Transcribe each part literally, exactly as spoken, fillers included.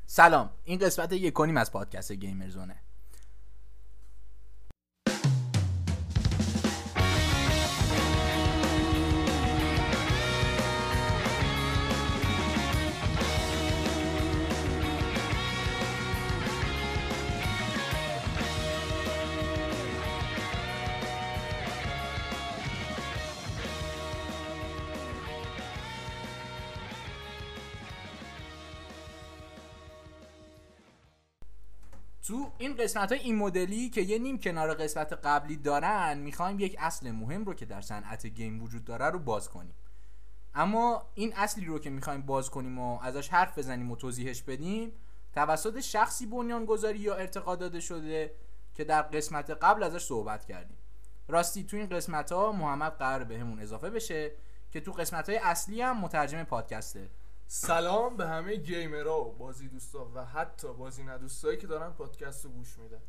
سلام، این قسمت یک و نیم از پادکست گیمرزونه. تو این قسمت های این مدلی که یه نیم کنار قسمت قبلی دارن، میخوایم یک اصل مهم رو که در صنعت گیم وجود داره رو باز کنیم. اما این اصلی رو که میخوایم باز کنیم و ازش حرف بزنیم و توضیحش بدیم توسط شخصی بنیانگذاری یا ارتقا داده شده که در قسمت قبل ازش صحبت کردیم. راستی تو این قسمت ها محمد قراره بهمون اضافه بشه که تو قسمت های اصلی هم مترجم پادکسته. سلام به همه گیمرها و بازی دوستا و حتی بازی ندوستایی که دارن پادکست رو گوش میدن.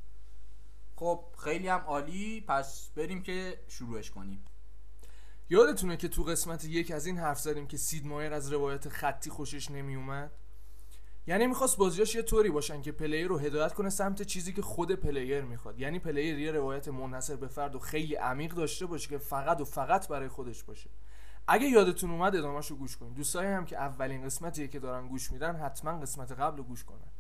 خب خیلی هم عالی، پس بریم که شروعش کنیم. یادتونه که تو قسمت یک از این حرف زدیم که سید مایر از روایت خطی خوشش نمی اومد؟ یعنی میخواست بازیاش یه طوری باشن که پلیر رو هدایت کنه سمت چیزی که خود پلیر میخواد. یعنی پلیر یه روایت منحصر به فرد و خیلی عمیق داشته باشه که فقط و فقط برای خودش باشه. اگه یادتون اومد ادامه‌شو گوش کنید. دوستایی هم که اولین قسمتیه که دارن گوش میدن حتما قسمت قبل رو گوش کنن.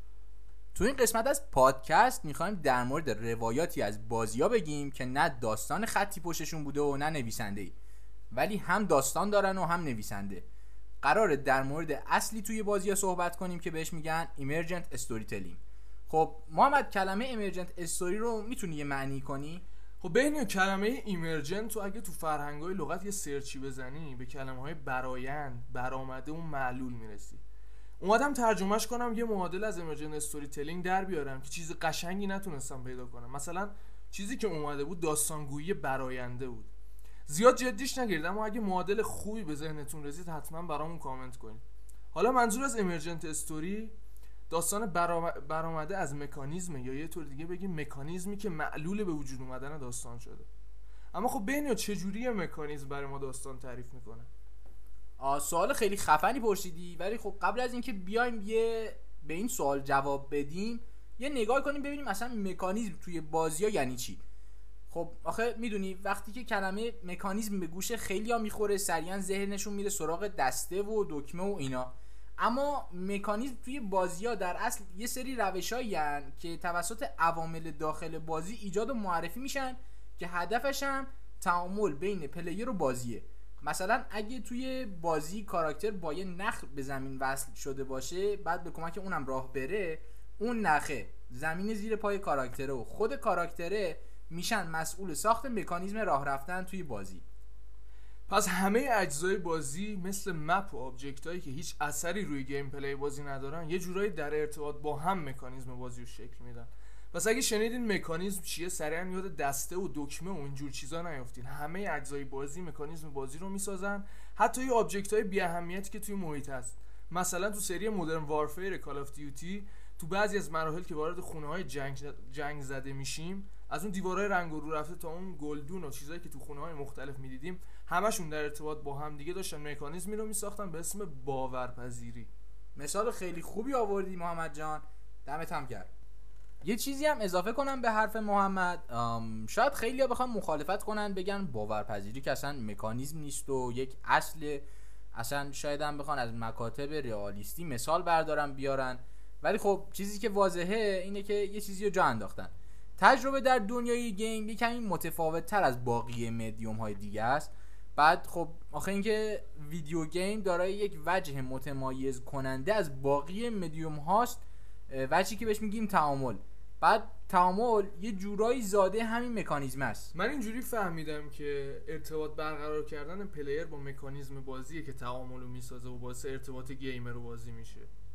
تو این قسمت از پادکست میخوایم در مورد روایاتی از بازی‌ها بگیم که نه داستان خطی پشتشون بوده و نه نویسنده‌ای، ولی هم داستان دارن و هم نویسنده. قراره در مورد اصلی توی بازی‌ها صحبت کنیم که بهش میگن ایمرجنت استوری تلینگ. خب محمد، کلمه ایمرجنت استوری رو میتونی یه معنی کنی؟ خب ببین، کلمه ایمرجنت تو اگه تو فرهنگ‌های لغت یه سرچی بزنی به کلمه‌های برآیند، برآمده و معلول میرسی. اومدم ترجمهش کنم یه معادل از ایمرجنت استوری تلینگ در بیارم که چیز قشنگی نتونستم پیدا کنم. مثلا چیزی که اومده بود داستانگویی برآینده بود. زیاد جدیش نگیرید، اما اگه معادل خوبی به ذهنتون رسید حتما برامون کامنت کنید. حالا منظور از ایمرجنت استوری داستان برآمده از مکانیزمه، یا یه طور دیگه بگیم مکانیزمی که معلول به وجود اومدن داستان شده. اما خب ببینید چجوری مکانیزم برای ما داستان تعریف میکنه. آ سوال خیلی خفنی پرسیدی، ولی خب قبل از اینکه بیایم یه به این سوال جواب بدیم یه نگاه کنیم ببینیم اصلا مکانیزم توی بازی‌ها یعنی چی. خب آخه میدونی وقتی که کلمه مکانیزم به گوش خیلی‌ها میخوره سریعا ذهنشون میره سراغ دسته و دکمه و اینا. اما مکانیزم توی بازی‌ها در اصل یه سری روش‌هایی هستن که توسط عوامل داخل بازی ایجاد و معرفی میشن که هدفش هم تعامل بین پلیر و بازیه. مثلا اگه توی بازی کاراکتر با یه نخ به زمین وصل شده باشه، بعد به کمک اونم راه بره، اون نخه زمین زیر پای کاراکتره و خود کاراکتره میشن مسئول ساخت مکانیزم راه رفتن توی بازی. پس همه اجزای بازی مثل مپ و آبجکت هایی که هیچ اثری روی گیم پلی بازی ندارن یه جورایی در ارتباط با هم مکانیزم بازی رو شکل میدن. پس اگه شنیدین مکانیزم چیه سریعا یاد دسته و دکمه و اینجور چیزا نیافتین. همه اجزای بازی مکانیزم بازی رو میسازن، حتی یه آبجکت های بی اهمیتی که توی محیط هست. مثلا تو سری مدرن وارفیر کال آف دیوتی تو بعضی از مراحل که وارد خونه های جنگ جنگ زده میشیم، از اون دیوارهای رنگ و رو رفته تا اون گلدون و چیزایی که تو خونه‌های مختلف می‌دیدیم، همشون در ارتباط با هم دیگه داشتن مکانیزمی رو می‌ساختن به اسم باورپذیری. مثال خیلی خوبی آوردی محمد جان، دمت هم گرم. یه چیزی هم اضافه کنم به حرف محمد، شاید خیلی‌ها بخوان مخالفت کنن بگن باورپذیری که اصلا مکانیزم نیست و یک اصل، اصلا شاید هم بخوان از مکاتب رئالیستی مثال بردارن بیارن، ولی خب چیزی که واضحه اینه که یه چیزی رو جا انداختن. تجربه در دنیای گیم یه کمی متفاوت تر از باقی مدیوم های دیگه است. بعد خب آخه اینکه ویدیو گیم دارای یک وجه متمایز کننده از باقی مدیوم هاست، وجهی که بهش میگیم تعامل. بعد تعامل یه جورایی زاده همین مکانیزم است. من اینجوری فهمیدم که ارتباط برقرار کردن پلیر با مکانیزم بازیه که تعامل رو میسازه و باعث ارتباط گیمر و بازی میشه.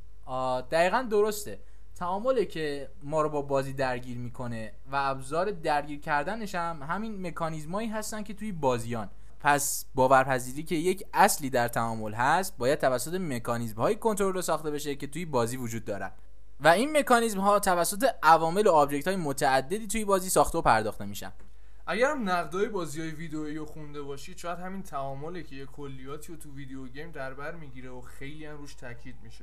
دقیقاً درسته. تعامله که ما رو با بازی درگیر میکنه و ابزار درگیر کردنش هم همین مکانیزمایی هستن که توی بازیان. پس باورپذیری که یک اصلی در تعامل هست باید توسط مکانیزم های کنترل ساخته بشه که توی بازی وجود دارن و این مکانیزم ها توسط عوامل و آبجکت های متعددی توی بازی ساخته و پرداخته میشن. اگرم نقدای بازی‌های ویدئویی رو خونده باشید، شاید همین تعامله که یه کلیاتی رو تو ویدیو گیم در بر میگیره و خیلی هم روش تاکید میشه.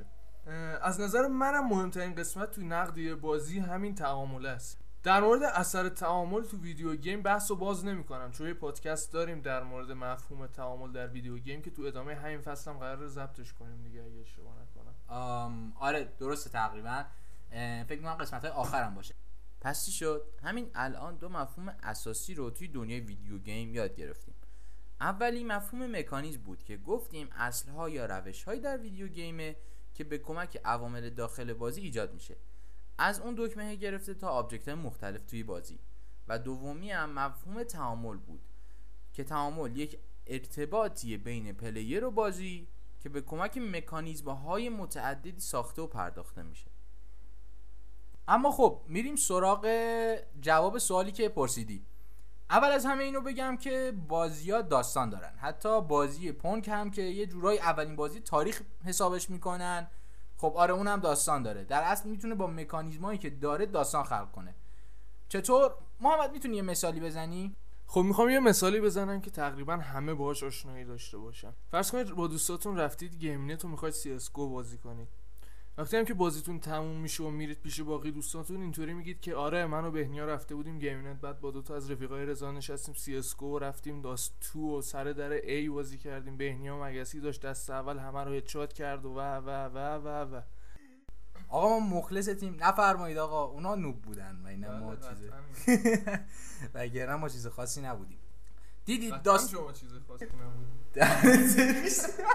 از نظر منم مهمترین قسمت توی نقد بازی همین تعامل است. در مورد اثر تعامل تو ویدیو گیم بحث رو باز نمی کنم، چون یه پادکست داریم در مورد مفهوم تعامل در ویدیو گیم که تو ادامه همین فصل هم قراره ضبطش کنیم دیگه اگه اشتباه نکنم. آره درسته تقریبا، فکر می‌کنم قسمت‌های آخرم باشه. پس چی شد؟ همین الان دو مفهوم اساسی رو توی دنیای ویدیو گیم یاد گرفتیم. اولی مفهوم مکانیزم بود که گفتیم اصل‌ها یا روش‌هایی در ویدیو گیمه که به کمک عوامل داخل بازی ایجاد میشه، از اون دکمه گرفته تا آبجکت‌های مختلف توی بازی. و دومی هم مفهوم تعامل بود که تعامل یک ارتباطی بین پلیر و بازی که به کمک مکانیزم‌های متعددی ساخته و پرداخته میشه. اما خب میریم سراغ جواب سوالی که پرسیدی. اول از همه اینو بگم که بازی‌ها داستان دارن، حتی بازی پونک هم که یه جورایی اولین بازی تاریخ حسابش میکنن، خب آره اونم داستان داره. در اصل میتونه با مکانیزمایی که داره داستان خلق کنه. چطور؟ محمد میتونی یه مثالی بزنی؟ خب میخوام یه مثالی بزنم که تقریبا همه باهاش آشنایی داشته باشن. فرض کنید با دوستاتون رفتید گیم نت و میخواید سی اس گو بازی کنید. وقتی هم که بازیتون تموم میشه و میرید پیش باقی دوستاتون اینطوری میگید که آره من و بهنیا رفته بودیم گیم نت، بعد با دو تا از رفیقای رضا نشستیم سی اس گو رفتیم داست تو و سر در ای بازی کردیم، بهنیا مگسی داشت دست اول همه رو هدشات کرد و و و و و و آقا ما مخلصتیم، نفرمایید آقا، اونا نوب بودن و اینا ما چیزه وگرنه ما چیز خاصی نبودیم. دیدید داست شما چیز خاصی نبودیم.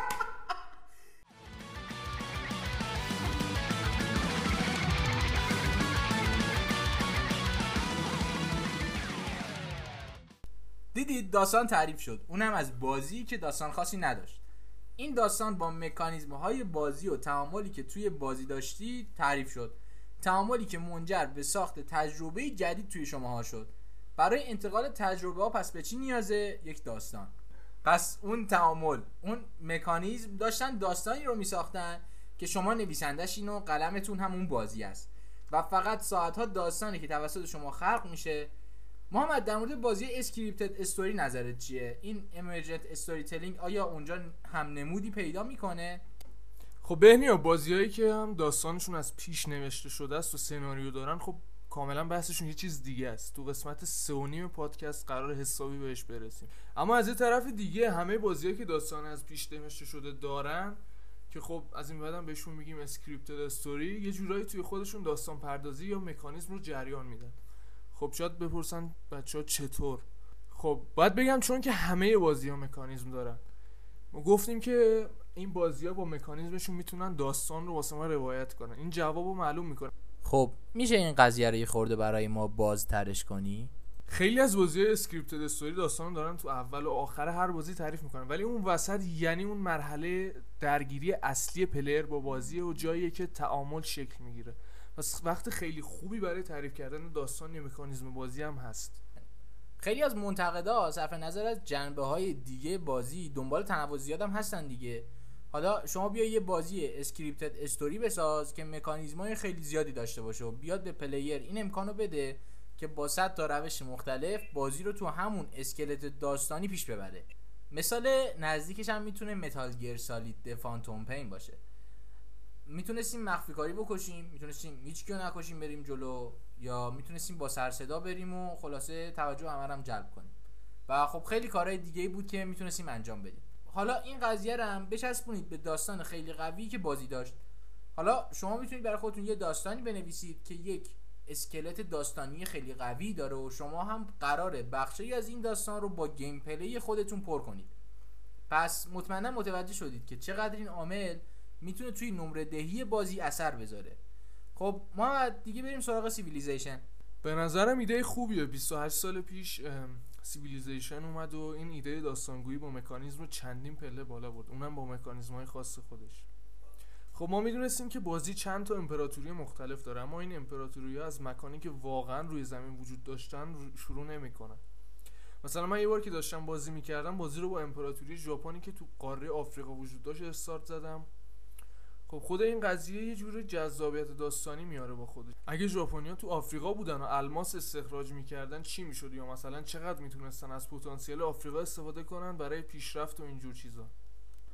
دیدید داستان تعریف شد، اونم از بازی که داستان خاصی نداشت. این داستان با مکانیزم‌های بازی و تعاملی که توی بازی داشتی تعریف شد، تعاملی که منجر به ساخت تجربه جدید توی شماها شد. برای انتقال تجربه ها پس به چی نیازه؟ یک داستان. پس اون تعامل، اون مکانیزم داشتن داستانی رو میساختن که شما نویسنده‌شین و قلمتون هم اون بازی است و فقط ساعت‌ها داستانی که توسط شما خلق میشه. محمد در مورد بازی اسکریپتد استوری نظرت چیه؟ این امرجنت استوری تلینگ آیا اونجا هم نمودی پیدا میکنه؟ خب بهنیا بازیایی که هم داستانشون از پیش نوشته شده است و سناریو دارن خب کاملا بحثشون یه چیز دیگه است. تو قسمت سه و نیم پادکست قرار حسابی بهش برسیم. اما از یه طرف دیگه همه بازیایی که داستان از پیش نوشته شده دارن که خب از این بعدم بهشون میگیم اسکریپتد استوری، یه جورایی توی خودشون داستان پردازی یا مکانیزم رو جریان میدن. خب شاید بپرسن بچه‌ها چطور؟ خب باید بگم چون که همه بازی‌ها مکانیزم دارن. ما گفتیم که این بازی‌ها با مکانیزمشون میتونن داستان رو واسه ما روایت کنن. این جوابو معلوم میکنه. خب میشه این قضیه رو یه خورده برای ما بازترش کنی؟ خیلی از بازی‌های اسکریپتد استوری داستان دارن تو اول و آخر هر بازی تعریف میکنن، ولی اون وسط یعنی اون مرحله درگیری اصلی پلیر با بازی و جاییه که تعامل شکل میگیره. پس وقت خیلی خوبی برای تعریف کردن داستان یا مکانیزم بازی هم هست. خیلی از منتقدا صرف نظر از جنبه‌های دیگه بازی دنبال تنوع زیاد هم هستن دیگه. حالا شما بیا یه بازی اسکریپتد استوری بساز که مکانیزم‌های خیلی زیادی داشته باشه و بیاد به پلیر این امکانو بده که با صد تا روش مختلف بازی رو تو همون اسکلت داستانی پیش ببره. مثال نزدیکش هم میتونه متال گیر سالید فانتوم پین باشه. میتونستیم مخفی کاری بکشیم، میتونستیم هیچ کیو نکشیم بریم جلو، یا میتونستیم با سر صدا بریم و خلاصه توجه همه رو هم جلب کنیم و خب خیلی کارهای دیگه‌ای بود که میتونستیم انجام بدیم. حالا این قضیه رو هم بچسبونید به داستان خیلی قوی که بازی داشت. حالا شما میتونید برای خودتون یه داستانی بنویسید که یک اسکلت داستانی خیلی قوی داره و شما هم قراره بخشی از این داستان رو با گیم پلی خودتون پر کنید. پس مطمئنا متوجه شدید که چقدر این عامل میتونه توی نمره دهی بازی اثر بذاره. خب ما دیگه بریم سراغ سیویلیزیشن. به نظرم ایده خوبیه. بیست و هشت سال پیش سیویلیزیشن اومد و این ایده داستانگویی با مکانیزم رو چندین پله بالا برد، اونم با مکانیزم‌های خاص خودش. خب ما میدونستیم که بازی چند تا امپراتوری مختلف داره، اما این امپراتوری‌ها از مکانی که واقعا روی زمین وجود داشتن شروع نمی‌کنن. مثلا من یه بار که داشتم بازی می‌کردم بازی رو با امپراتوری ژاپنی که تو قاره آفریقا وجود داشت استارت زدم. خب خود این قضیه یه جور جذابیت داستانی میاره با خودش. اگه ژاپنیا تو آفریقا بودن و الماس استخراج میکردن چی میشد، یا مثلا چقدر میتونستن از پتانسیل آفریقا استفاده کنن برای پیشرفت و اینجور چیزا.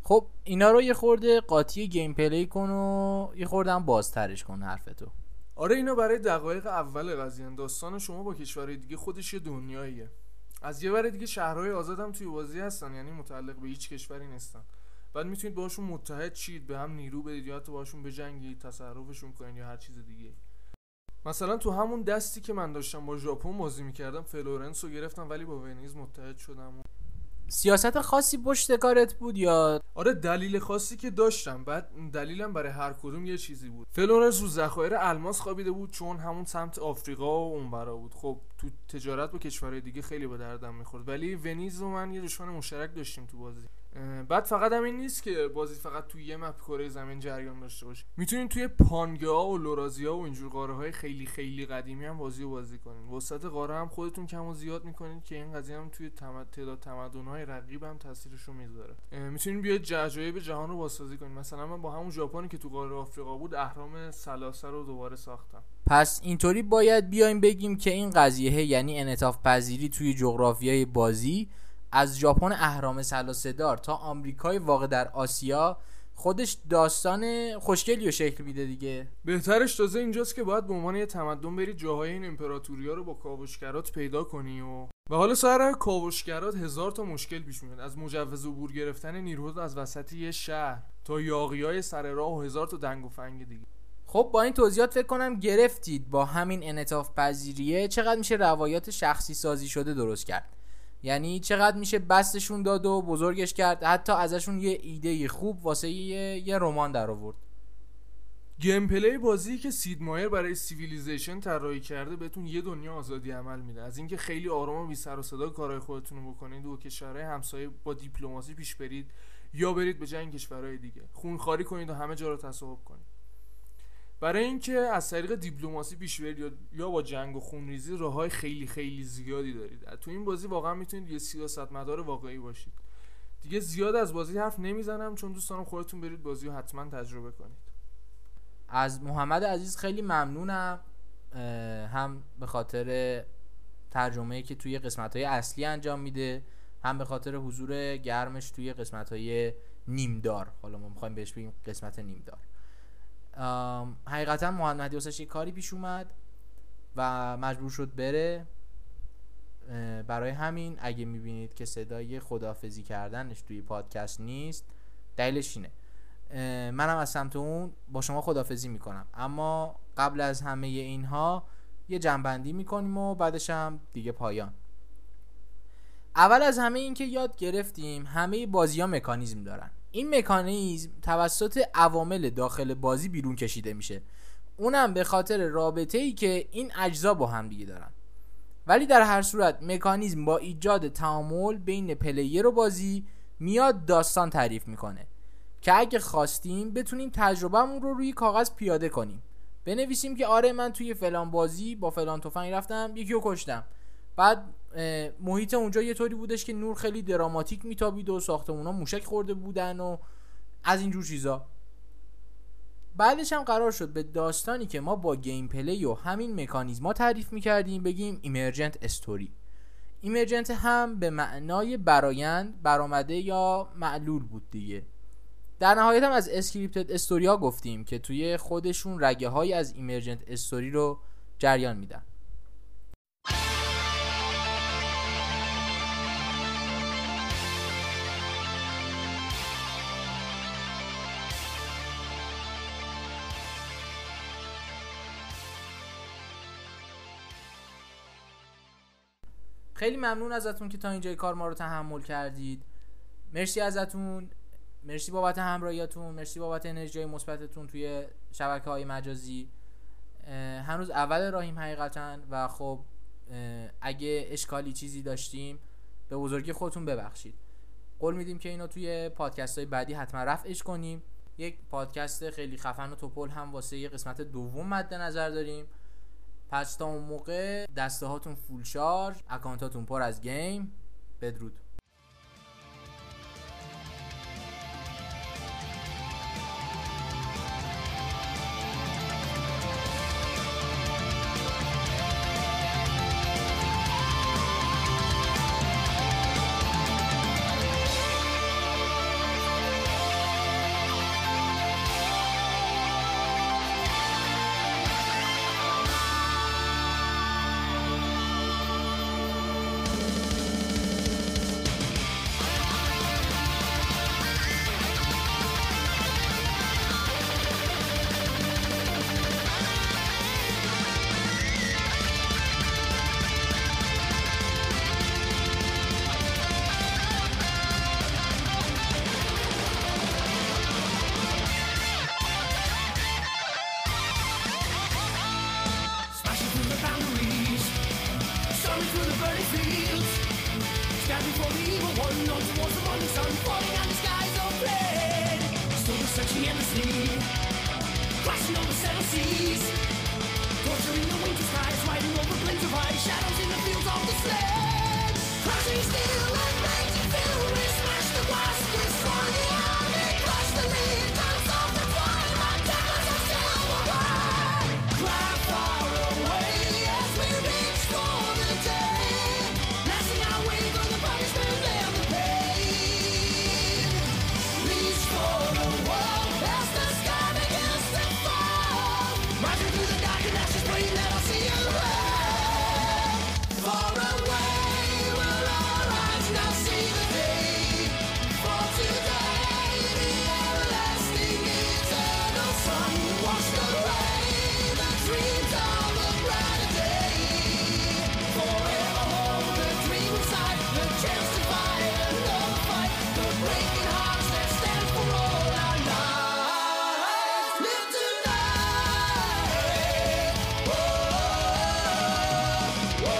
خب اینا رو یه خورده قاطی گیم پلی کن و یه خورده هم بازترش کن حرفتو. آره اینا برای دقایق اول قضیه. داستان شما با کشورهای دیگه خودش یه دنیاییه. از یه ور دیگه شهرهای آزاد هم توی بازی هستن، یعنی متعلق به هیچ کشوری نیستن. بعد میتونید باهاشون متحد شید، به هم نیرو بدید یا حتی باهاشون بجنگید، تصرفشون کنید یا هر چیز دیگه. مثلا تو همون دستی که من داشتم با ژاپن بازی میکردم فلورنس رو گرفتم ولی با ونیز متحد شدم. سیاست خاصی پشت کارت بود یا؟ آره دلیل خاصی که داشتم. بعد دلیلم برای هر کدوم یه چیزی بود. فلورنس رو ذخایر الماس خوابیده بود چون همون سمت آفریقا و اونورا بود. خب تو تجارت با کشورهای دیگه خیلی به دردم میخورد. ولی ونیز و من یه دشمن مشترک داشتیم تو بازی. بعد فقط همین نیست که بازی فقط توی یه مپ کره زمین جریان داشته باشه. میتونین توی پانگا و لورازیا و اینجور قاره‌های خیلی خیلی قدیمی هم بازی رو بازی کنین. وسط قاره هم خودتون کم و زیاد میکنید که این قضیه هم توی تمد... تعداد تمدن‌های رقیب هم تاثیرش رو میذاره. میتونین بیاید عجایب جهان رو بازسازی کنین. مثلا من با همون ژاپنی که تو قاره آفریقا بود اهرام سلاسه رو دوباره ساختم. پس اینطوری باید بیایم بگیم که این قضیه یعنی انعطاف پذیری توی جغرافیای بازی از ژاپن اهرام ثلاثه دار تا آمریکای واقع در آسیا خودش داستان خوشگلی رو شکل میده دیگه. بهترش تازه اینجاست که باید به عنوان یه تمدن برید جاهای این امپراتوریا رو با کاوشگرات پیدا کنی و و حالا سر کاوشگرات هزار تا مشکل پیش میاد، از مجوز عبور گرفتن نیروها از وسط یه شهر تا یاغیای سر راه و هزار تا دنگ و فنگ دیگه. خب با این توضیحات فکر کنم گرفتید با همین انعطاف پذیریه چقدر میشه روایات شخصی سازی شده درست کرد. یعنی چقدر میشه بستشون داد و بزرگش کرد، حتی ازشون یه ایده خوب واسه یه, یه رمان در آورد. گیم پلی بازی که سید مایر برای سیویلیزیشن طراحی کرده بهتون یه دنیا آزادی عمل میده، از اینکه خیلی آروم و بی سر و صدا کارهای خودتون رو بکنید و کشورهای همسایه با دیپلماسی پیش برید یا برید به جنگ کشورهای دیگه، خونخواری کنید و همه جا رو تصاحب کنید. برای اینکه از طریق دیپلماسی پیش برید یا با جنگ و خونریزی راههای خیلی خیلی زیادی دارید. تو این بازی واقعا میتونید یه سیاستمدار واقعی باشید. دیگه زیاد از بازی حرف نمیزنم چون دوست دارم خودتون برید بازی رو حتما تجربه کنید. از محمد عزیز خیلی ممنونم، هم به خاطر ترجمه‌ای که توی قسمت‌های اصلی انجام میده، هم به خاطر حضور گرمش توی قسمت‌های نیمدار. حالا ما می‌خوایم بهش بگیم قسمت نیمدار. حقیقتا محمد واسش یه کاری پیش اومد و مجبور شد بره. برای همین اگه میبینید که صدای خداحافظی کردنش توی پادکست نیست دلیلش اینه. منم از سمت اون با شما خداحافظی میکنم، اما قبل از همه اینها یه جنبندی میکنیم و بعدش هم دیگه پایان. اول از همه این که یاد گرفتیم همه بازی ها مکانیزم دارن. این مکانیزم توسط عوامل داخل بازی بیرون کشیده میشه، اونم به خاطر رابطه‌ای که این اجزا با هم دیگه دارن. ولی در هر صورت مکانیزم با ایجاد تعامل بین پلیر و بازی میاد داستان تعریف میکنه که اگه خواستیم بتونیم تجربهمون رو روی کاغذ پیاده کنیم. بنویسیم که آره من توی فلان بازی با فلان تفنگ رفتم یکی رو کشتم، بعد محیط اونجا یه طوری بودش که نور خیلی دراماتیک میتابید و ساختمونا موشک خورده بودن و از اینجور چیزا. بعدش هم قرار شد به داستانی که ما با گیم پلی و همین مکانیزما تعریف میکردیم بگیم ایمرجنت استوری. ایمرجنت هم به معنای برآیند، برآمده یا معلول بود دیگه. در نهایت هم از اسکریپتد استوری ها گفتیم که توی خودشون رگه های از ایمرجنت استوری رو جریان میدن. خیلی ممنون ازتون که تا اینجای کار ما رو تحمل کردید. مرسی ازتون، مرسی بابت همراهیاتون، مرسی بابت انرژی مثبتتون توی شبکه‌های مجازی. هنوز اول راهیم حقیقتاً و خب اگه اشکالی چیزی داشتیم به بزرگی خودتون ببخشید. قول میدیم که اینو توی پادکست‌های بعدی حتما رفعش کنیم. یک پادکست خیلی خفن و توپل هم واسه یه قسمت دوم مد نظر داریم. پس تا اون موقع دسته هاتون فول شارژ، اکانتاتون پر از گیم. بدرود. Stand before the evil one, on towards the morning sun, falling and the skies of red. Still searching endlessly, crashing over seven seas, torturing the winter skies, riding over plains of ice, shadows in the fields of the sled. Crashing steel and raging fury, smash the glass, destroy the army, crush the leaders of the twilight, daggers of silver red. Cry far away as we reach for the day, lasting our way through the punishment and the pain. Reach for the world as the sky begins to fall, rising through the dark and ashes, praying that I'll see you there. Far away will our eyes now see the day, for today the everlasting eternal sun washed away the dreams of a brighter day. Forever hold the dream inside, the chance to fight another fight, the breaking hearts that stand for all our lives. Live tonight. Whoa, whoa.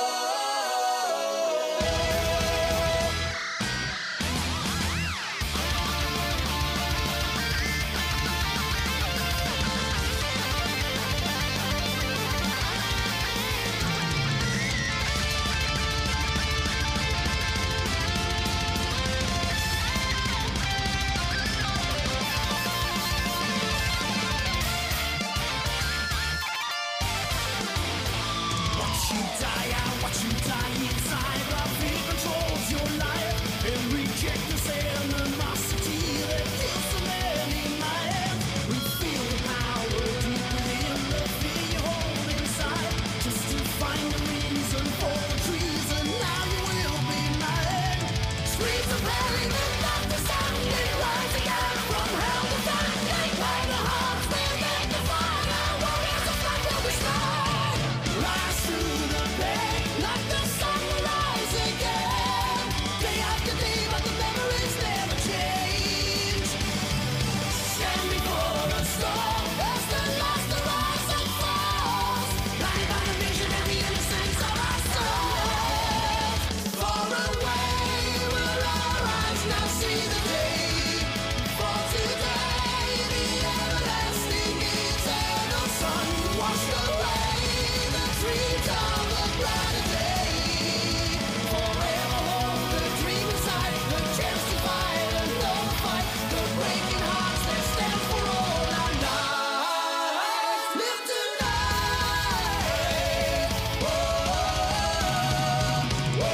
Watch you die out, watch you die inside. While fear controls your life, and reject this animosity that kills so many minds. We feel the power deep within, the fear you hold inside, just to find the reason for the treason. Now you will be mine. Streets of pain and not the sun, they rise again from hell to fight. They play the hearts, they make the fire. Warriors of light will be strong. Rise through the pain, like the sun will rise again. Day after day, but the memories never change. Stand before the storm as the last horizon falls, blinded by the vision and the innocence of our souls. Far away will our eyes now see the day, for today the everlasting eternal sun washed away the dreams of a brighter day. Forever hold the dream inside, the chance to fight another fight, the breaking hearts that stand for all our lives. Live tonight. Whoa, whoa.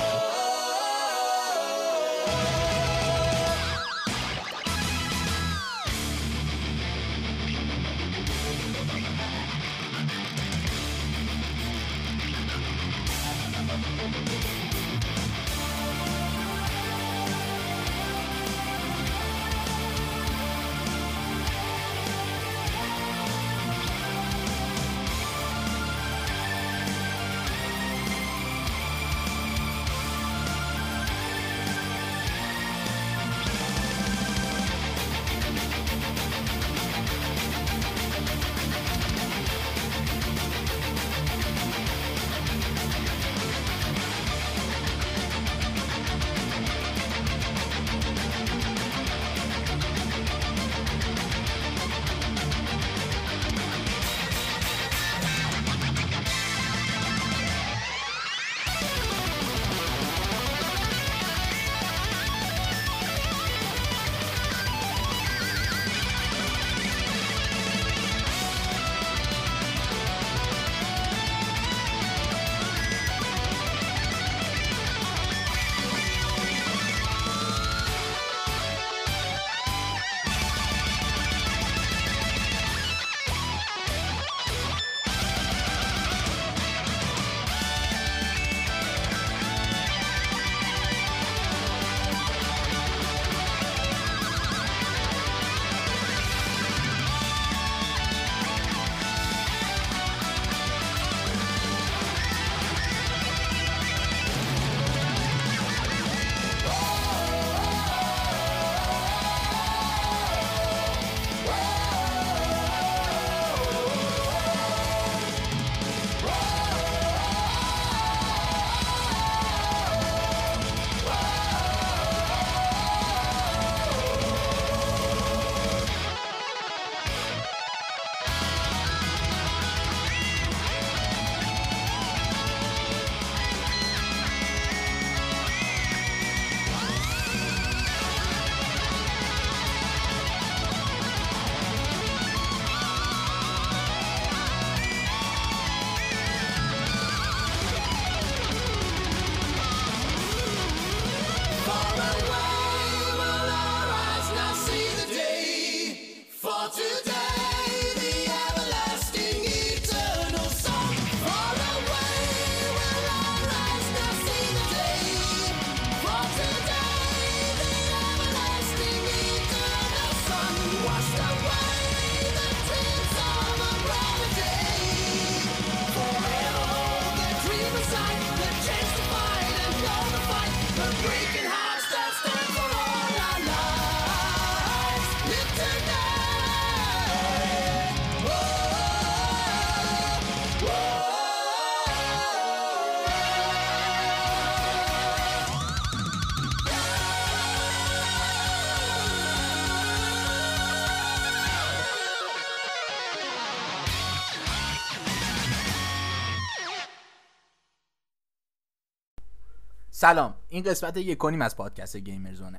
سلام، این قسمت یک و نیم از پادکست گیمرزونه.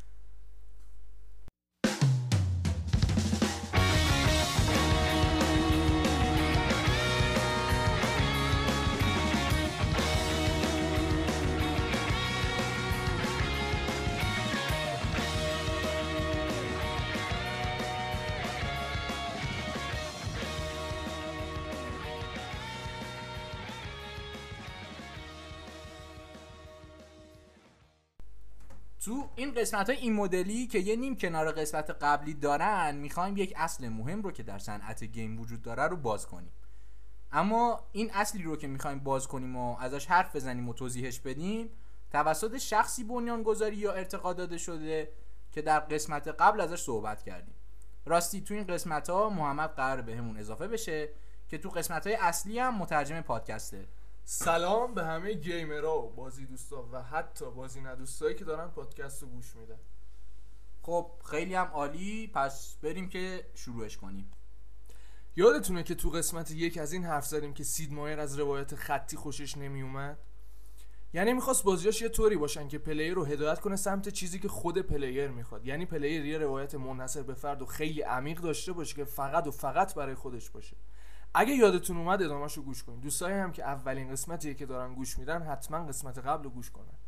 تو این قسمت های این مدلی که یه نیم کنار قسمت قبلی دارن، میخوایم یک اصل مهم رو که در صنعت گیم وجود داره رو باز کنیم. اما این اصلی رو که میخوایم باز کنیم و ازش حرف بزنیم و توضیحش بدیم توسط شخصی بنیانگذاری یا ارتقا داده شده که در قسمت قبل ازش صحبت کردیم. راستی تو این قسمت ها محمد قراره بهمون اضافه بشه که تو قسمت های اصلی هم مترجم پادکسته. سلام به همه گیمرها و بازی دوستا و حتی بازی ندوستایی که دارن پادکست رو گوش میدن. خب خیلی هم عالی، پس بریم که شروعش کنیم. یادتونه که تو قسمت یک از این حرف زدیم که سید مایر از روایت خطی خوشش نمی اومد؟ یعنی میخواست بازیاش یه طوری باشن که پلیر رو هدایت کنه سمت چیزی که خود پلیر میخواد. یعنی پلیر یه روایت منحصر به فرد و خیلی عمیق داشته باشه که فقط و فقط برای خودش باشه. اگه یادتون اومد ادامه‌شو گوش کنید. دوستایی هم که اولین قسمتیه که دارن گوش میدن حتما قسمت قبل رو گوش کنن.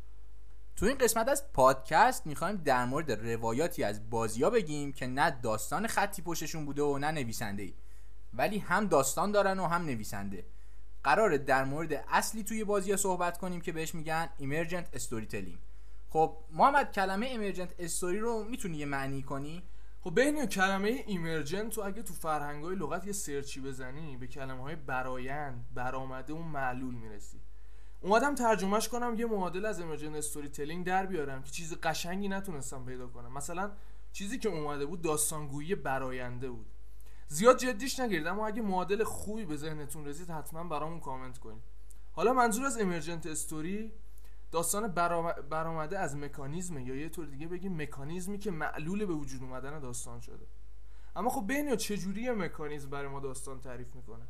تو این قسمت از پادکست میخوایم در مورد روایاتی از بازی‌ها بگیم که نه داستان خطی پشتشون بوده و نه نویسنده‌ای، ولی هم داستان دارن و هم نویسنده. قراره در مورد اصلی توی بازی‌ها صحبت کنیم که بهش میگن ایمرجنت استوری تلینگ. خب محمد، کلمه ایمرجنت استوری رو میتونی یه معنی کنی؟ خب بین کلمه ایمرجنت تو اگه تو فرهنگ‌های لغت یه سرچی بزنی به کلمه‌های برآیند، برآمده و معلول میرسی. اومدم ترجمهش کنم یه معادل از ایمرجنت استوری تلینگ در بیارم که چیز قشنگی نتونستم پیدا کنم. مثلا چیزی که اومده بود داستانگویی برآینده بود. زیاد جدیش نگیرید، اما اگه معادل خوبی به ذهنتون رسید حتما برامون کامنت کنید. حالا منظور از ایمرجنت استوری داستان برآمده از مکانیزمه، یا یه طور دیگه بگیم مکانیزمی که معلول به وجود اومدن داستان شده. اما خب ببینید چجوری مکانیزم برای ما داستان تعریف میکنه.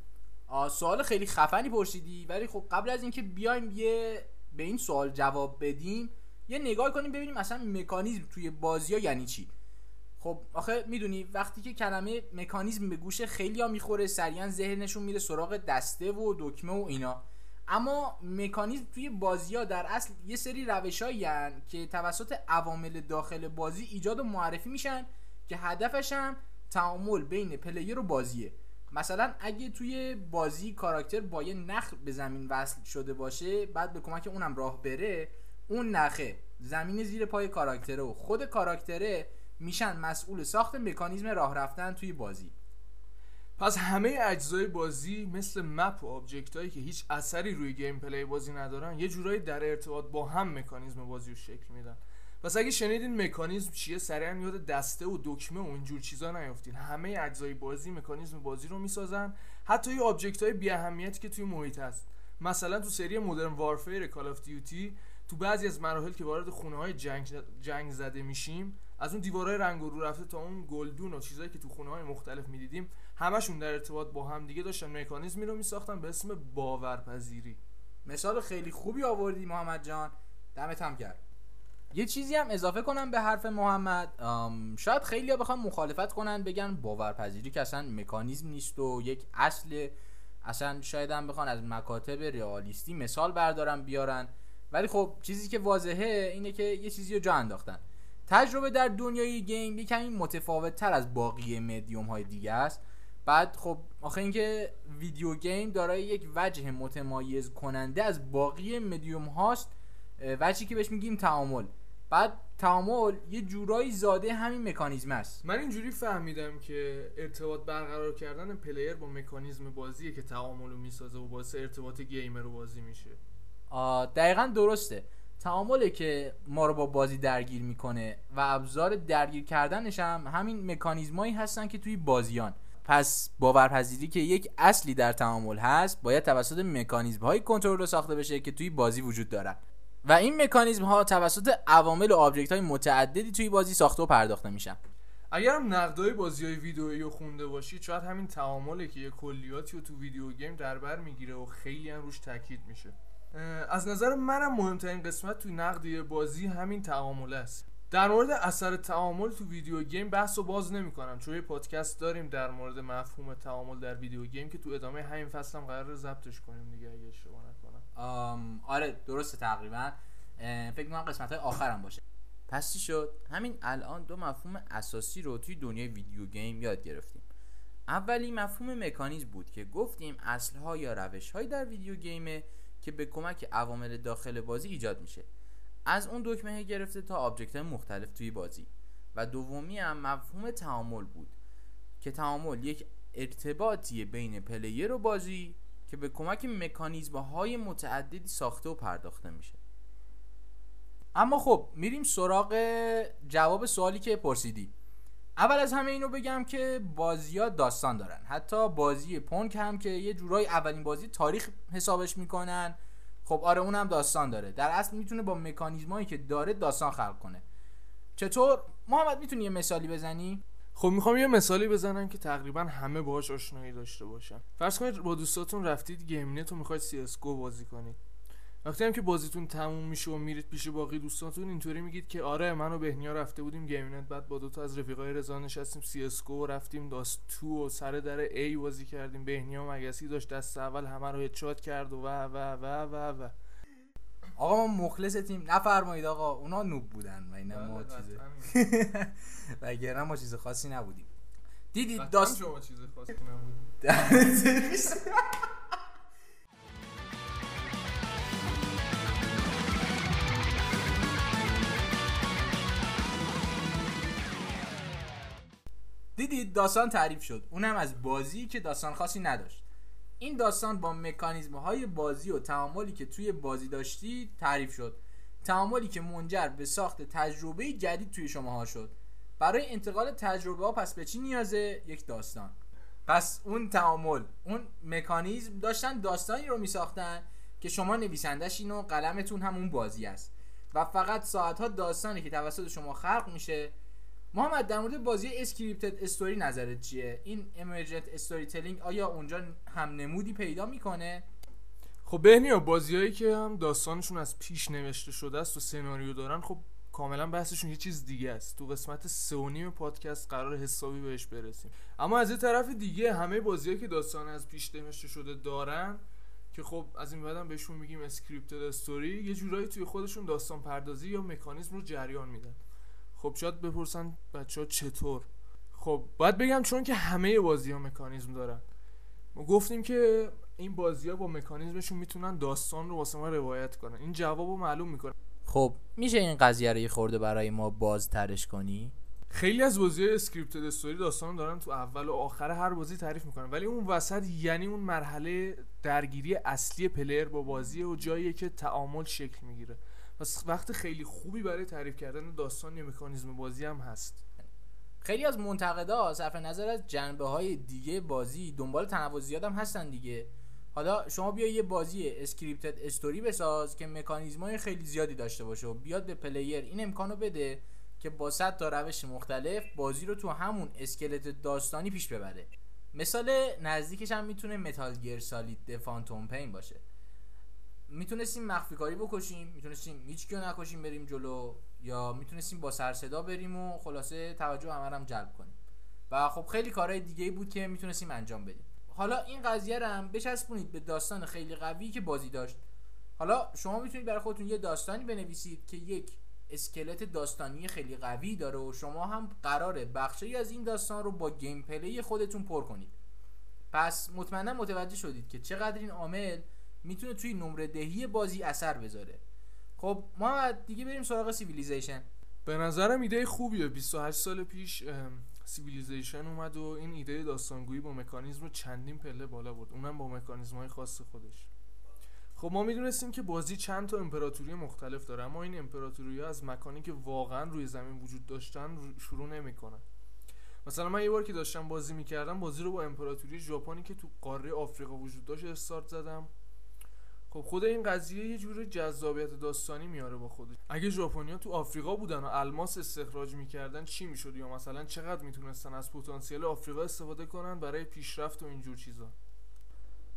آ سوال خیلی خفنی پرسیدی، ولی خب قبل از اینکه بیایم یه به این سوال جواب بدیم یه نگاه کنیم ببینیم اصلا مکانیزم توی بازی‌ها یعنی چی. خب آخه میدونی وقتی که کلمه مکانیزم به گوش خیلی‌ها میخوره سریعا ذهنشون میره سراغ دسته و دکمه و اینا. اما مکانیزم توی بازی‌ها در اصل یه سری روش‌هایی هستن که توسط عوامل داخل بازی ایجاد و معرفی میشن که هدفش هم تعامل بین پلیر و بازیه. مثلا اگه توی بازی کاراکتر با یه نخ به زمین وصل شده باشه، بعد به کمک اونم راه بره، اون نخه زمین زیر پای کاراکتره و خود کاراکتره میشن مسئول ساخت مکانیزم راه رفتن توی بازی. پس همه اجزای بازی مثل مپ و آبجکتایی که هیچ اثری روی گیم پلی بازی ندارن یه جورایی در ارتباط با هم مکانیزم بازی رو شکل میدن. پس اگه شنیدین مکانیزم چیه سریعا یاد دسته و دکمه و اینجور چیزا نیافتین. همه اجزای بازی مکانیزم بازی رو میسازن، حتی یه آبجکتای بی اهمیتی که توی محیط هست. مثلا تو سری مدرن وارفیر کال آف دیوتی تو بعضی از مراحل که وارد خونه‌های جنگ جنگ زده میشیم، از اون دیوارهای رنگ و رو رفته تا اون گلدون و چیزایی که تو خونه‌های مختلف می‌دیدیم، همشون در ارتباط با هم دیگه داشتن مکانیزمی رو می‌ساختن به اسم باورپذیری. مثال خیلی خوبی آوردی محمد جان، دمت هم گرم. یه چیزی هم اضافه کنم به حرف محمد، شاید خیلی‌ها بخوان مخالفت کنن بگن باورپذیری که اصلا مکانیزم نیست و یک اصل، اصلا شاید هم بخوان از مکاتب رئالیستی مثال بردارن بیارن، ولی خب چیزی که واضحه اینه که یه چیزی رو جا انداختن. تجربه در دنیای گیم یه کمی متفاوت تر از باقی مدیوم های دیگه است. بعد خب آخه اینکه ویدیو گیم دارای یک وجه متمایز کننده از باقی مدیوم هاست، وجهی که بهش میگیم تعامل. بعد تعامل یه جورایی زاده همین مکانیزم است. من اینجوری فهمیدم که ارتباط برقرار کردن پلیر با مکانیزم بازیه که تعامل رو میسازه و باعث ارتباط گیمر و بازی میشه. دقیقاً درسته. تعامله که ما رو با بازی درگیر میکنه و ابزار درگیر کردنش هم همین مکانیزمایی هستن که توی بازیان. پس باورپذیری که یک اصلی در تعامل هست باید توسط مکانیزم های کنترل ساخته بشه که توی بازی وجود دارن و این مکانیزم ها توسط عوامل و آبجکت های متعددی توی بازی ساخته و پرداخته میشن. اگرم نقدای بازی‌های ویدئویی رو خونده باشید، شاید همین تعامله که یه کلیاتی رو تو ویدیو گیم در بر میگیره و خیلی هم روش تاکید میشه. از نظر منم مهمترین قسمت توی نقد بازی همین تعامل است. در مورد اثر تعامل تو ویدیو گیم بحث رو باز نمی کنم، چون یه پادکست داریم در مورد مفهوم تعامل در ویدیو گیم که تو ادامه همین فصل هم قراره ضبطش کنیم دیگه اگه اشتباه نکنم. آره درسته تقریبا، فکر می‌کنم قسمت‌های آخرم باشه. پس چی شد؟ همین الان دو مفهوم اساسی رو توی دنیای ویدیو گیم یاد گرفتیم. اولی مفهوم مکانیزم بود که گفتیم اصل‌ها یا روش‌هایی در ویدیو گیمه که به کمک عوامل داخل بازی ایجاد میشه، از اون دکمه گرفته تا آبجکت‌های مختلف توی بازی. و دومی هم مفهوم تعامل بود که تعامل یک ارتباطی بین پلیر و بازی که به کمک مکانیزم‌های متعددی ساخته و پرداخته میشه. اما خب میریم سراغ جواب سوالی که پرسیدی. اول از همه اینو بگم که بازی‌ها داستان دارن، حتی بازی پونک هم که یه جورایی اولین بازی تاریخ حسابش میکنن، خب آره اونم داستان داره. در اصل میتونه با مکانیزمایی که داره داستان خلق کنه. چطور؟ محمد میتونی یه مثالی بزنی؟ خب میخوام یه مثالی بزنم که تقریبا همه باهاش آشنایی داشته باشن. فرض کنید با دوستاتون رفتید گیم نت و میخواید سی اس گو بازی کنید. وقتی هم که بازیتون تموم میشه و میرید پیش باقی دوستاتون اینطوری میگید که آره من و بهنیا رفته بودیم گیم نت، بعد با دو تا از رفیقای رضا نشستیم سی اس گو رفتیم داست تو و سر در ای بازی کردیم، بهنیا مگسی داشت دست اول همه رو هدشات کرد و و و و و و آقا ما مخلصتیم، نفرمایید آقا، اونا نوب بودن و اینا ما چیزه وگرنه ما چیز خاصی نبودیم. دیدید داست شما چیز خاصی نبودیم. دیدید داستان تعریف شد، اونم از بازی که داستان خاصی نداشت. این داستان با مکانیزم‌های بازی و تعاملی که توی بازی داشتی تعریف شد، تعاملی که منجر به ساخت تجربه جدید توی شماها شد. برای انتقال تجربه ها پس به چی نیازه؟ یک داستان. پس اون تعامل، اون مکانیزم داشتن داستانی رو میساختن که شما نویسنده‌شین و قلمتون هم اون بازی است و فقط ساعت‌ها داستانی که توسط شما خلق میشه. محمد در مورد بازی اسکریپتد استوری نظرت چیه؟ این امرجنت استوری تلینگ آیا اونجا هم نمودی پیدا میکنه؟ خب بهنیا بازیایی که هم داستانشون از پیش نوشته شده است و سناریو دارن خب کاملا بحثشون یه چیز دیگه است. تو قسمت سه و نیم پادکست قرار حسابی بهش برسیم. اما از یه طرف دیگه همه بازیایی که داستان از پیش نوشته شده دارن که خب از این بعدم بهشون میگیم اسکریپتد استوری، یه جورایی توی خودشون داستان پردازی یا مکانیزم رو جریان میدن. خب شاید بپرسن بچه‌ها چطور؟ خب باید بگم چون که همه بازی‌ها مکانیزم دارن. ما گفتیم که این بازی‌ها با مکانیزمشون میتونن داستان رو واسه ما روایت کنن. این جوابو معلوم میکنه. خب میشه این قضیه رو یه خورده برای ما بازترش کنی؟ خیلی از بازی‌های اسکریپتد استوری داستان دارن تو اول و آخر هر بازی تعریف میکنن، ولی اون وسط یعنی اون مرحله درگیری اصلی پلیر با بازی و جاییه که تعامل شکل میگیره. پس وقت خیلی خوبی برای تعریف کردن داستان یا مکانیزم بازی هم هست. خیلی از منتقدا صرف نظر از جنبه‌های دیگه بازی دنبال تنوع زیاد هم هستن دیگه. حالا شما بیا یه بازی اسکریپتد استوری بساز که مکانیزم‌های خیلی زیادی داشته باشه و بیاد به پلیر این امکانو بده که با صد تا روش مختلف بازی رو تو همون اسکلت داستانی پیش ببره. مثال نزدیکش هم میتونه متال گیر سالید فانتوم پین باشه. میتونستیم مخفی کاری بکشیم، میتونستیم هیچ کیو نکشیم بریم جلو، یا میتونستیم با سر صدا بریم و خلاصه توجه همه رو هم جلب کنیم و خب خیلی کارهای دیگه بود که میتونستیم انجام بدیم. حالا این قضیه رو هم بچسبونید به داستان خیلی قوی که بازی داشت. حالا شما میتونید برای خودتون یه داستانی بنویسید که یک اسکلت داستانی خیلی قوی داره و شما هم قراره بخشی از این داستان رو با گیم پلی خودتون پر کنید. پس مطمئنا متوجه شدید که چقدر این عامل میتونه توی نمره دهی بازی اثر بذاره. خب ما دیگه بریم سراغ سیویلیزیشن. به نظرم ایده خوبیه. بیست و هشت سال پیش سیویلیزیشن اومد و این ایده داستانگویی با مکانیزم رو چندین پله بالا برد، اونم با مکانیزم‌های خاص خودش. خب ما میدونستیم که بازی چند تا امپراتوری مختلف داره، اما این امپراتوری‌ها از مکانی که واقعا روی زمین وجود داشتن شروع نمی‌کنن. مثلا من یه بار که داشتم بازی می‌کردم بازی رو با امپراتوری ژاپنی که تو قاره آفریقا وجود داشت استارت زدم. خب خود این قضیه یه جور جذابیت داستانی میاره با خودش. اگه ژاپنیا تو آفریقا بودن و الماس استخراج میکردن چی میشد، یا مثلا چقدر میتونستن از پتانسیل آفریقا استفاده کنن برای پیشرفت و اینجور چیزا.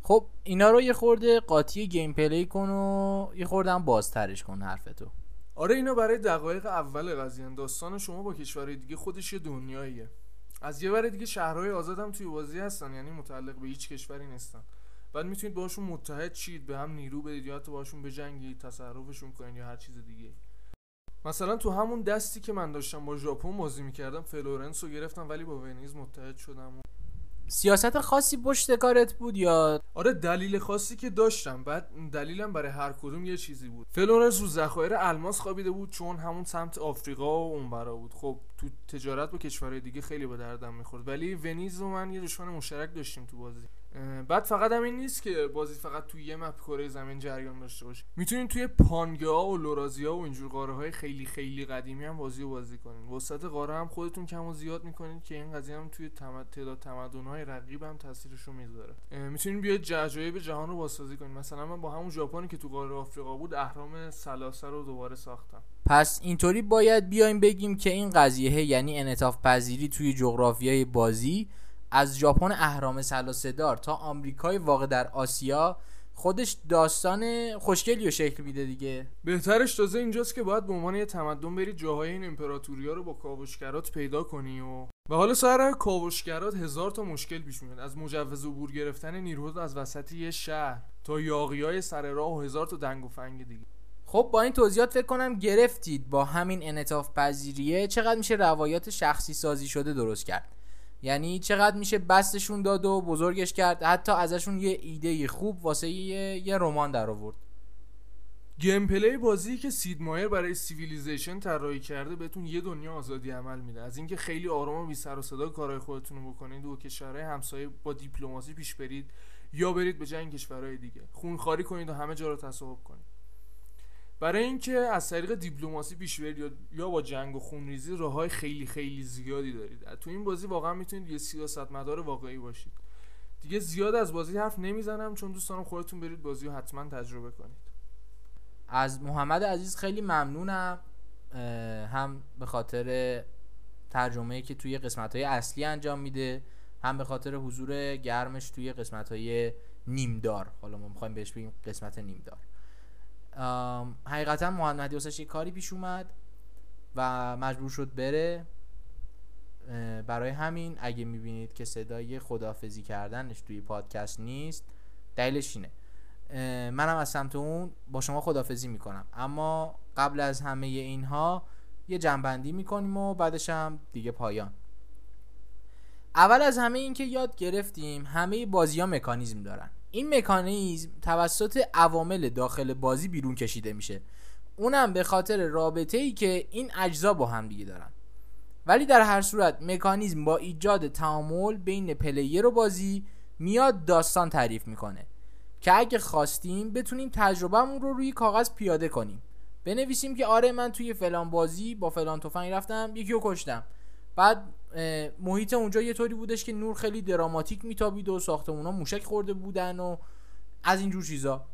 خب اینا رو یه خورده قاطی گیم پلی کن و یه خورده هم بازترش کن حرفتو. آره اینا برای دقایق اول قضیه. داستان شما با کشورهای دیگه خودش یه دنیاییه. از یه ور دیگه شهرهای آزاد هم توی بازی هستن، یعنی متعلق به هیچ کشوری نیستن. بعد میتونید باهاشون متحد شید، به هم نیرو بدید یا حتی باهاشون بجنگید، تصرفشون کنید یا هر چیز دیگه. مثلا تو همون دستی که من داشتم با ژاپن بازی میکردم فلورنس رو گرفتم ولی با ونیز متحد شدم. سیاست خاصی پشت کارت بود یا؟ آره دلیل خاصی که داشتم. بعد دلیلم برای هر کدوم یه چیزی بود. فلورنس رو ذخایر الماس خوابیده بود چون همون سمت آفریقا و اونورا بود. خب تو تجارت با کشورهای دیگه خیلی به دردم میخورد. ولی ونیز و من یه دشمن مشترک داشتیم تو بازی. بعد فقط همین نیست که بازی فقط توی یه مپ کره زمین جریان داشته باشه. میتونین توی پانگا و لورازیا و اینجور قاره‌های خیلی خیلی قدیمی هم بازی رو بازی کنین. وسط قاره هم خودتون کم و زیاد میکنین که این قضیه هم توی تعداد تمدن‌های رقیب هم تاثیرش رو میذاره. میتونین بیاید عجایب جهان رو بازسازی کنین. مثلا من با همون ژاپنی که تو قاره آفریقا بود اهرام سلاسه رو دوباره ساختم. پس اینطوری باید بیایم بگیم که این قضیه یعنی انعطاف پذیری توی جغرافیای بازی از ژاپن اهرام سلاسه دار تا آمریکای واقع در آسیا خودش داستان خوشگلی رو شکل میده دیگه. بهترش تازه اینجاست که باید به عنوان یه تمدن بری جاهای این امپراتوریا رو با کاوشگرات پیدا کنی و و حالا سر کاوشگرات هزار تا مشکل پیش میاد، از مجوز عبور گرفتن نیروها از وسط یه شهر تا یاغیای سر راه و هزار تا دنگ و فنگ دیگه. خب با این توضیحات فکر کنم گرفتید با همین انعطاف پذیریه چقدر میشه روایات شخصی سازی شده درست کرد. یعنی چقدر میشه بستشون داد و بزرگش کرد، حتی ازشون یه ایده خوب واسه یه, یه رمان در آورد. گیم پلی بازی که سید مایر برای سیویلیزیشن طراحی کرده بهتون یه دنیا آزادی عمل میده، از اینکه خیلی آروم و بی سر و صدا کارهای خودتون رو بکنید و کشورهای همسایه با دیپلماسی پیش برید یا برید به جنگ کشورهای دیگه، خونخواری کنید و همه جا رو تصاحب کنید. برای اینکه از طریق دیپلماسی پیش برید یا با جنگ و خونریزی راههای خیلی خیلی زیادی دارید. تو این بازی واقعا میتونید یه سیاستمدار واقعی باشید. دیگه زیاد از بازی حرف نمیزنم چون دوست دارم خودتون برید بازی رو حتما تجربه کنید. از محمد عزیز خیلی ممنونم، هم به خاطر ترجمه‌ای که توی قسمت‌های اصلی انجام میده، هم به خاطر حضور گرمش توی قسمت‌های نیمدار. حالا ما می‌خوایم بهش بگیم قسمت نیمدار. حقیقتا محمد واسش یه کاری پیش اومد و مجبور شد بره. برای همین اگه میبینید که صدای خداحافظی کردنش توی پادکست نیست دلیلش اینه. منم از سمت اون با شما خداحافظی میکنم، اما قبل از همه اینها یه جنبندی میکنیم و بعدش هم دیگه پایان. اول از همه این که یاد گرفتیم همه بازی ها مکانیزم دارن. این مکانیزم توسط عوامل داخل بازی بیرون کشیده میشه، اونم به خاطر رابطه‌ای که این اجزا با هم دیگه دارن. ولی در هر صورت مکانیزم با ایجاد تعامل بین پلیر و بازی میاد داستان تعریف میکنه که اگه خواستیم بتونیم تجربهمون رو روی کاغذ پیاده کنیم. بنویسیم که آره من توی فلان بازی با فلان تفنگ رفتم یکی رو کشتم، بعد محیط اونجا یه طوری بودش که نور خیلی دراماتیک میتابید و ساختمونا موشک خورده بودن و از اینجور چیزا.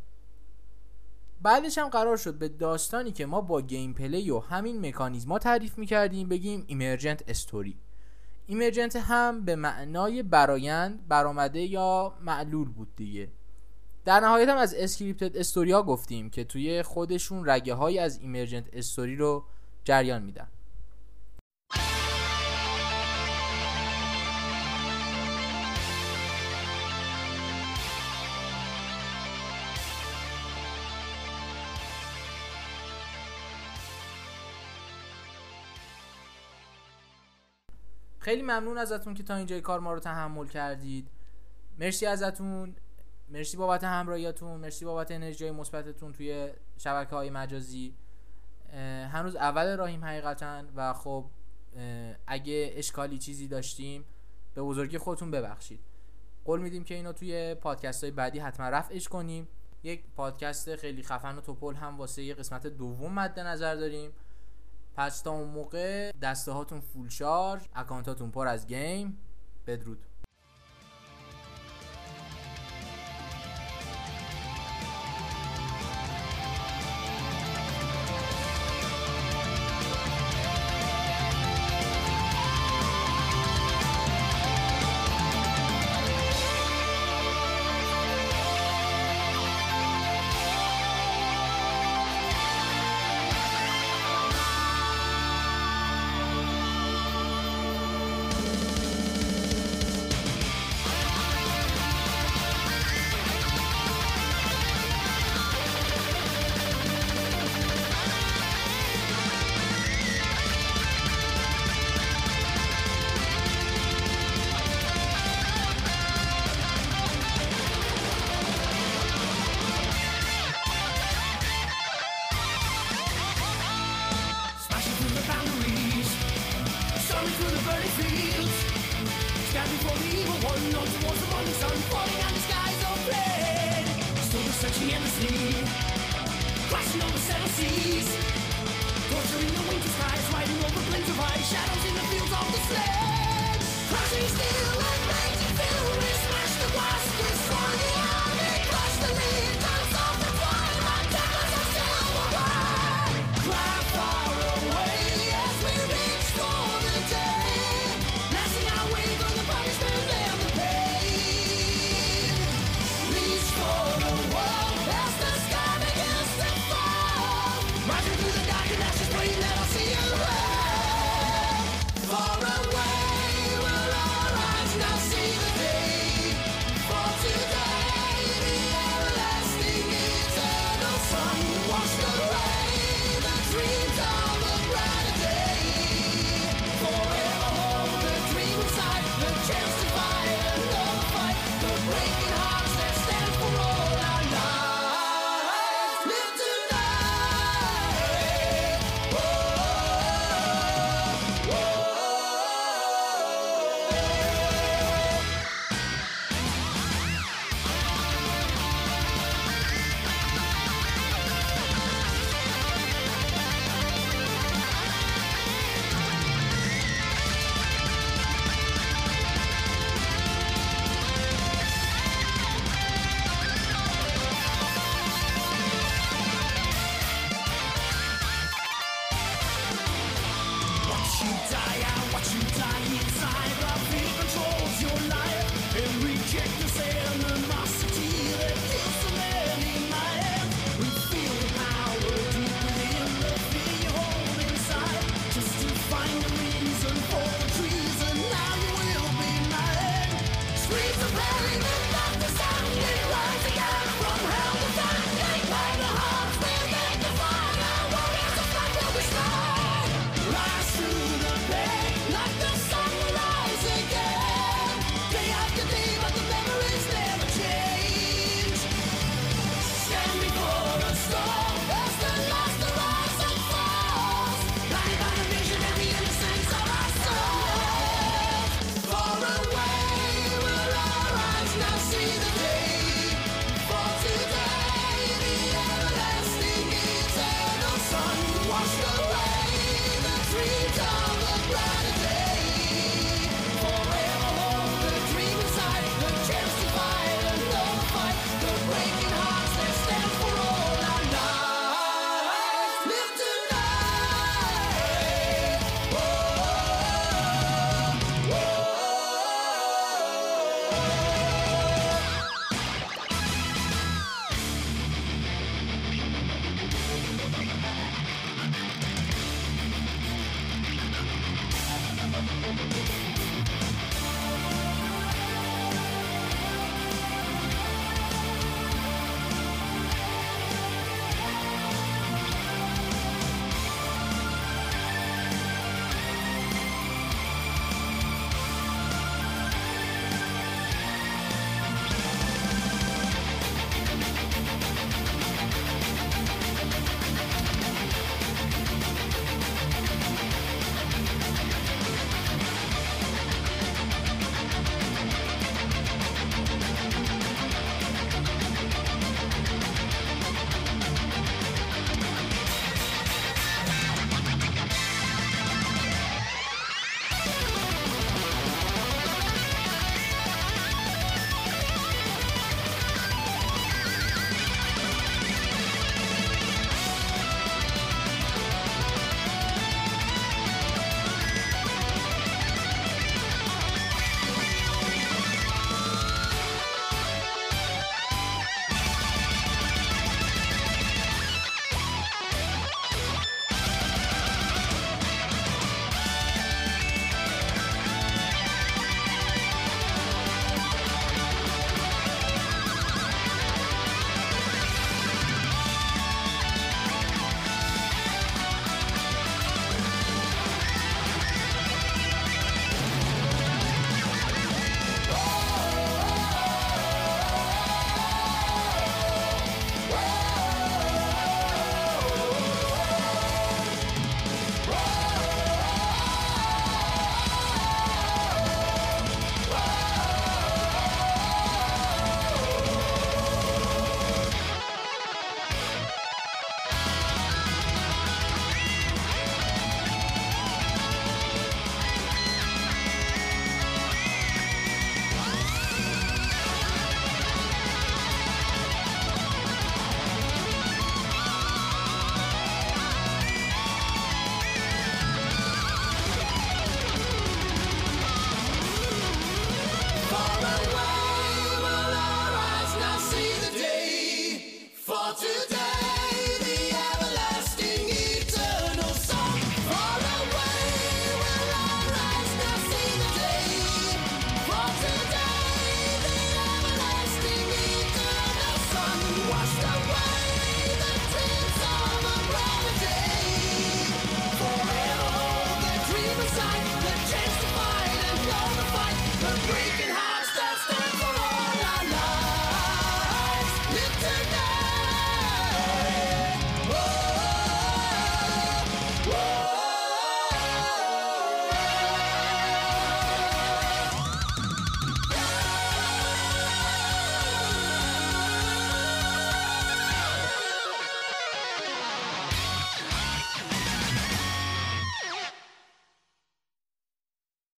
بعدش هم قرار شد به داستانی که ما با گیم پلی و همین مکانیزما تعریف میکردیم بگیم ایمرجنت استوری. ایمرجنت هم به معنای برآیند، برآمده یا معلول بود دیگه. در نهایت هم از اسکریپتد استوری ها گفتیم که توی خودشون رگه های از ایمرجنت استوری رو جریان میدن. خیلی ممنون ازتون که تا اینجای کار ما رو تحمل کردید. مرسی ازتون، مرسی بابت همراهیاتون، مرسی بابت انرژی مثبتتون توی شبکه‌های مجازی. هنوز اول راهیم حقیقتاً و خب اگه اشکالی چیزی داشتیم به بزرگی خودتون ببخشید. قول میدیم که اینو توی پادکست‌های بعدی حتما رفعش کنیم. یک پادکست خیلی خفن و توپل هم واسه یه قسمت دوم مد نظر داریم. پس تا اون موقع دسته هاتون فول شارژ، اکانتاتون پر از گیم. بدرود. Holding on towards the morning sun, falling on the skies of red. Still we're searching endlessly, crossing over settled seas, torturing the winter skies, riding over glints of ice, shadows in the fields of the sled. Crashing steel and raging fill, we smash the glass, destroy the army, crush the lead, dance off the twine, my tackles are silver white. Cry far away as we reach for the day, lasting our way from the punishment and the pain. Reach for the world as the sky begins to fall, rising through the dark and ashes, praying that I'll see you there. Far away will our eyes now see the day, for today the everlasting eternal sun washed away the dreams of a brighter day. Forever hold the dream inside, the chance to fight another fight, the breaking hearts that stand for all our lives. Live tonight. Whoa, whoa. Watch you die out, watch you die inside. While fear controls your life and reject the